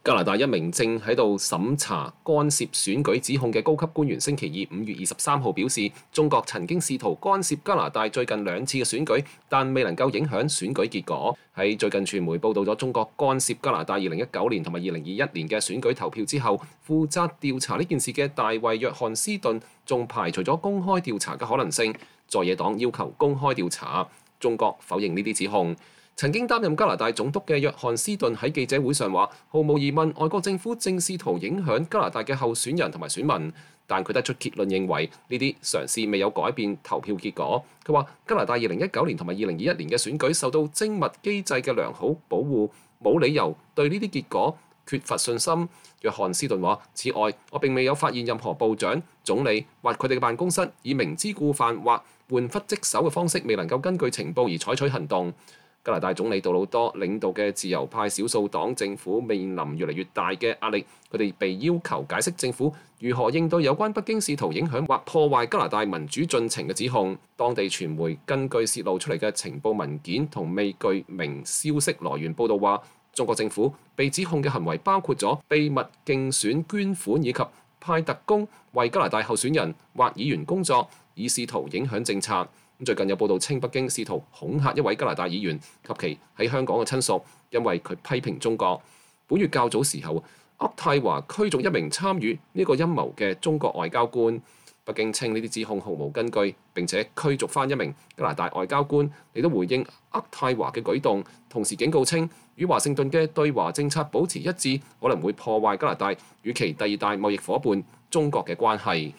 加拿大一名正喺度審查干涉選舉指控嘅高級官員星期二5月23號表示，中國曾經試圖干涉加拿大最近2次嘅選舉，但未能夠影響選舉結果。喺最近傳媒報道咗中國干涉加拿大2019年同埋2021年嘅選舉投票之後，負責調查呢件事嘅大衛約翰斯頓仲排除咗公開調查嘅可能性。在野黨要求公開調查，中國否認呢啲指控。曾經擔任加拿大總督嘅約翰斯頓喺記者會上話，毫無疑問，外國政府正試圖影響加拿大嘅候選人同埋選民，但佢得出結論認為呢啲嘗試未有改變投票結果。佢話加拿大2019年同埋2021年嘅選舉受到精密機制嘅良好保護，冇理由對呢啲結果缺乏信心。約翰斯頓話：此外，我並未有發現任何部長、總理或佢哋嘅辦公室以明知故犯或玩忽職守嘅方式未能夠根據情報而採取行動。加拿大總理杜魯多領導嘅自由派少數黨政府面臨越嚟越大嘅壓力，佢哋被要求解釋政府如何應對有關北京試圖影響或破壞加拿大民主進程嘅指控。當地傳媒根據泄露出嚟嘅情報文件同未具名消息來源報導話，中國政府被指控嘅行為包括咗秘密競選捐款以及派特工為加拿大候選人或議員工作，以試圖影響政策。最近有報道稱，北京試圖恐嚇一位加拿大議員及其喺香港嘅親屬，因為佢批評中國。本月較早時候，渥太華驅逐一名參與呢個陰謀嘅中國外交官。北京稱呢啲指控毫無根據，並且驅逐翻一名加拿大外交官嚟到回應渥太華嘅舉動，同時警告稱與華盛頓嘅對華政策保持一致，可能會破壞加拿大與其第二大貿易夥伴中國嘅關係。